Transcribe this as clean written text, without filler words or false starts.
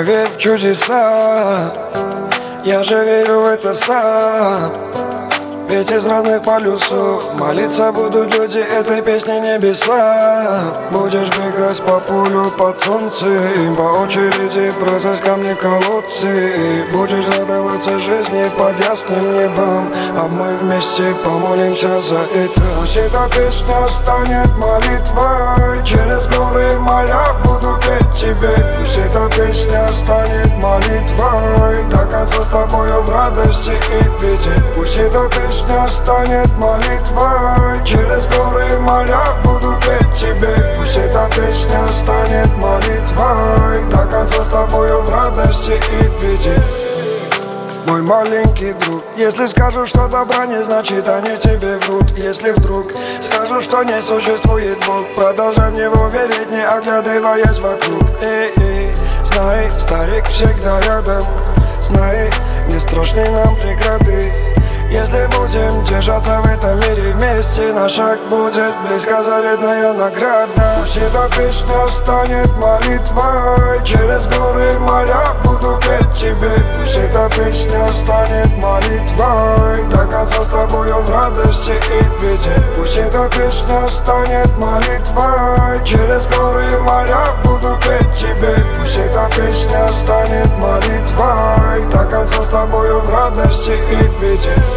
Поверь в чудеса, я же верю в это сам. Ведь из разных полюсов молиться будут люди этой песни небеса. Будешь бегать по полю под солнцем, по очереди бросать камни в колодцы. Будешь радоваться жизни под ясным небом, а мы вместе помолимся за это. Пусть эта песня станет молитвой, через горы и моря буду петь тебе. Пусть эта песня станет молитвой, до конца с тобою в радости и беде. Пусть эта песня станет молитвой, через горы и моря буду петь тебе. Пусть эта песня станет молитвой, до конца с тобою в радости и беде. Мой маленький друг, если скажу, что добра не значит, они тебе врут. Если вдруг скажу, что не существует Бог, продолжай в него верить, не оглядываясь вокруг. Эй, знай, старик всегда рядом. Знай, не страшны нам преграды. Если будем держаться в этом мире вместе, наш шаг будет близко заветная награда. Пусть эта песня станет молитвой, через горы и моря буду петь тебе. Пусть эта песня станет молитвой, до конца с тобою в радости и беде. Пусть эта песня станет молитвой, через горы и моря буду петь тебе. Пусть эта песня станет молитвой, до конца с тобою в радости и беде.